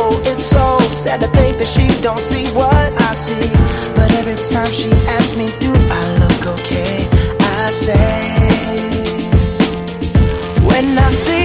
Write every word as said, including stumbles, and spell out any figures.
Oh, it's so sad to think that she don't see what I see. But every time she asks me, do I look okay? I say, when I see